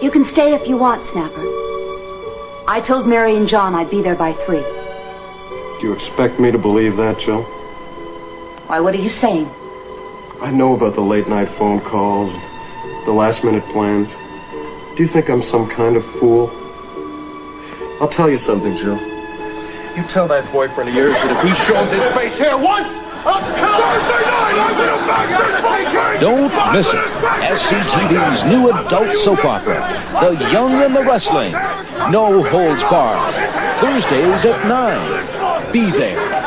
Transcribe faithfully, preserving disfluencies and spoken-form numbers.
You can stay if you want, Snapper. I told Mary and John I'd be there by three. Do you expect me to believe that, Jill? Why, what are you saying? I know about the late-night phone calls, the last-minute plans. Do you think I'm some kind of fool? I'll tell you something, Jill. You tell that boyfriend of yours that if he shows his face here once, I'll kill him! Thursday night, I'm gonna back this Don't miss it. S C T V's new adult soap opera, The Young and the Wrestling. No holds barred. Thursdays at nine. Be there.